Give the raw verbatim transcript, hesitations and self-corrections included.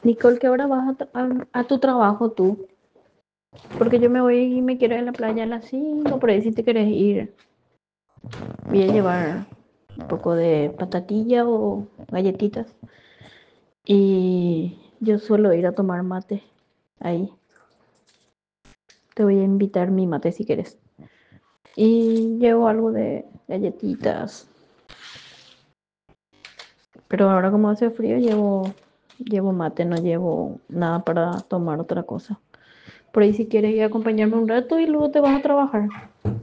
Nicole, ¿qué hora vas a, tra- a- a tu trabajo tú? Porque yo me voy y me quiero ir a la playa a las cinco por ahí si te querés ir. Voy a llevar un poco de patatilla o galletitas. Y yo suelo ir a tomar mate ahí. Te voy a invitar mi mate si quieres. Y llevo algo de galletitas. Pero ahora como hace frío llevo, llevo mate, no llevo nada para tomar otra cosa. Por ahí si quieres ir a acompañarme un rato y luego te vas a trabajar.